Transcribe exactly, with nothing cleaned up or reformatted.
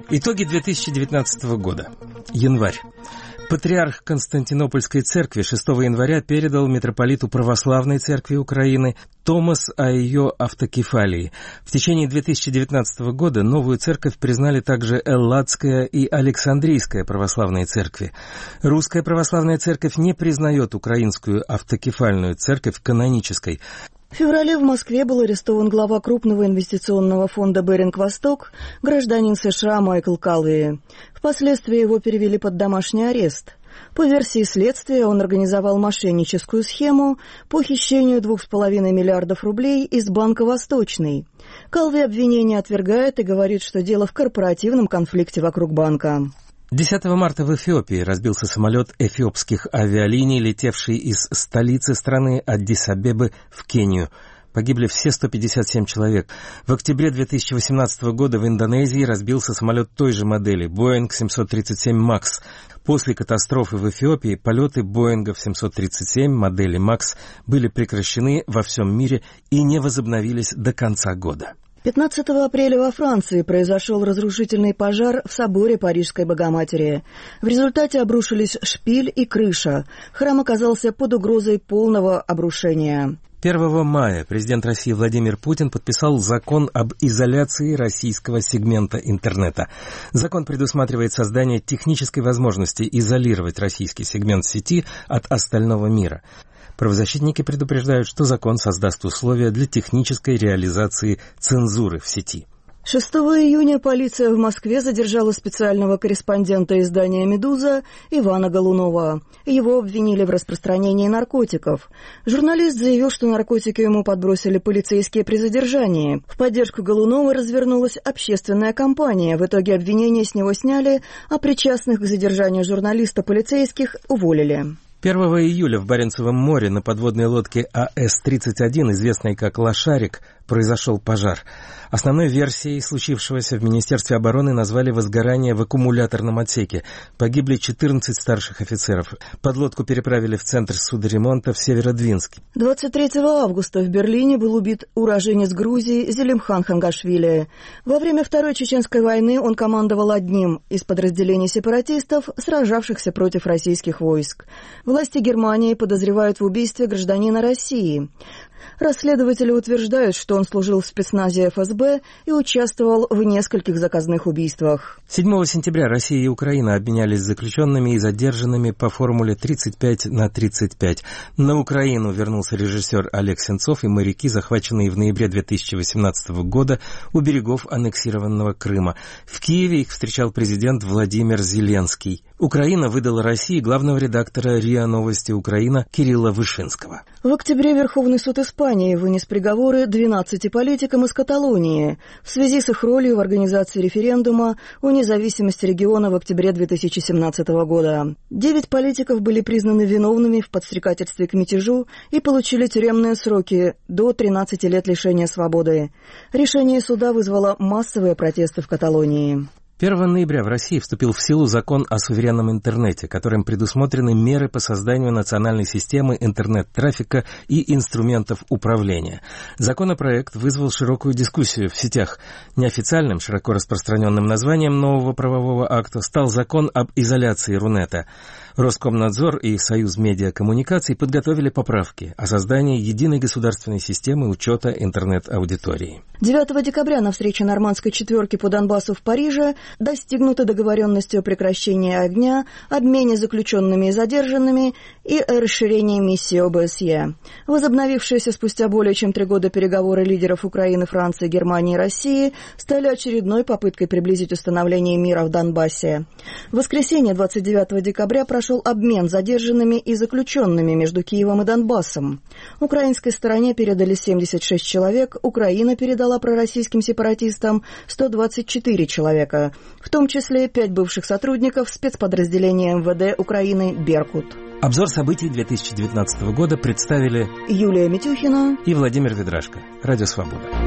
Итоги две тысячи девятнадцатого года. Январь. Патриарх Константинопольской церкви шестого января передал митрополиту Православной церкви Украины Томос о ее автокефалии. В течение две тысячи девятнадцатого года новую церковь признали также Элладская и Александрийская православные церкви. Русская православная церковь не признает украинскую автокефальную церковь канонической. В феврале в Москве был арестован глава крупного инвестиционного фонда «Беринг-Восток», гражданин США Майкл Калвей. Впоследствии его перевели под домашний арест. По версии следствия, он организовал мошенническую схему по хищению двух с половиной миллиардов рублей из Банка «Восточный». Калвей обвинение отвергает и говорит, что дело в корпоративном конфликте вокруг банка. десятого марта в Эфиопии разбился самолет эфиопских авиалиний, летевший из столицы страны Аддис-Абебы в Кению. Погибли все сто пятьдесят семь человек. В октябре две тысячи восемнадцатого года в Индонезии разбился самолет той же модели Боинг семьсот тридцать семь макс. После катастрофы в Эфиопии полеты Боингов семьсот тридцать семь модели макс были прекращены во всем мире и не возобновились до конца года. пятнадцатого апреля во Франции произошел разрушительный пожар в соборе Парижской Богоматери. В результате обрушились шпиль и крыша. Храм оказался под угрозой полного обрушения. первого мая президент России Владимир Путин подписал закон об изоляции российского сегмента интернета. Закон предусматривает создание технической возможности изолировать российский сегмент сети от остального мира. Правозащитники предупреждают, что закон создаст условия для технической реализации цензуры в сети. шестого июня полиция в Москве задержала специального корреспондента издания «Медуза» Ивана Голунова. Его обвинили в распространении наркотиков. Журналист заявил, что наркотики ему подбросили полицейские при задержании. В поддержку Голунова развернулась общественная кампания. В итоге обвинения с него сняли, а причастных к задержанию журналиста полицейских уволили. первого июля в Баренцевом море на подводной лодке А С тридцать один, известной как «Лошарик», произошел пожар. Основной версией случившегося в Министерстве обороны назвали возгорание в аккумуляторном отсеке. Погибли четырнадцать старших офицеров. Подлодку переправили в Центр судоремонта в Северодвинск. двадцать третьего августа в Берлине был убит уроженец Грузии Зелимхан Хангашвили. Во время Второй Чеченской войны он командовал одним из подразделений сепаратистов, сражавшихся против российских войск. Власти Германии подозревают в убийстве гражданина России. Расследователи утверждают, что он служил в спецназе Эф Эс Бэ и участвовал в нескольких заказных убийствах. седьмого сентября Россия и Украина обменялись заключенными и задержанными по формуле тридцать пять на тридцать пять. На Украину вернулся режиссер Олег Сенцов и моряки, захваченные в ноябре две тысячи восемнадцатого года у берегов аннексированного Крыма. В Киеве их встречал президент Владимир Зеленский. Украина выдала России главного редактора РИА Новости Украина Кирилла Вышинского. В октябре Верховный суд Испании вынес приговоры двенадцати политикам из Каталонии в связи с их ролью в организации референдума о независимости региона в октябре две тысячи семнадцатого года. Девять политиков были признаны виновными в подстрекательстве к мятежу и получили тюремные сроки до тринадцати лет лишения свободы. Решение суда вызвало массовые протесты в Каталонии. первого ноября в России вступил в силу закон о суверенном интернете, которым предусмотрены меры по созданию национальной системы интернет-трафика и инструментов управления. Законопроект вызвал широкую дискуссию в сетях. Неофициальным, широко распространенным названием нового правового акта стал закон об изоляции Рунета. Роскомнадзор и Союз медиакоммуникаций подготовили поправки о создании единой государственной системы учета интернет-аудитории. девятого декабря на встрече нормандской четверки по Донбассу в Париже достигнута договоренность о прекращении огня, обмене заключенными и задержанными и расширении миссии О Бэ С Е. Возобновившиеся спустя более чем три года переговоры лидеров Украины, Франции, Германии и России стали очередной попыткой приблизить установление мира в Донбассе. В воскресенье двадцать девятого декабря прошел обмен задержанными и заключенными между Киевом и Донбассом. Украинской стороне передали семьдесят шесть человек, Украина передала пророссийским сепаратистам сто двадцать четыре человека, в том числе пять бывших сотрудников спецподразделения Эм Вэ Дэ Украины «Беркут». Обзор событий две тысячи девятнадцатого года представили Юлия Митюхина и Владимир Ведрашко. Радио «Свобода».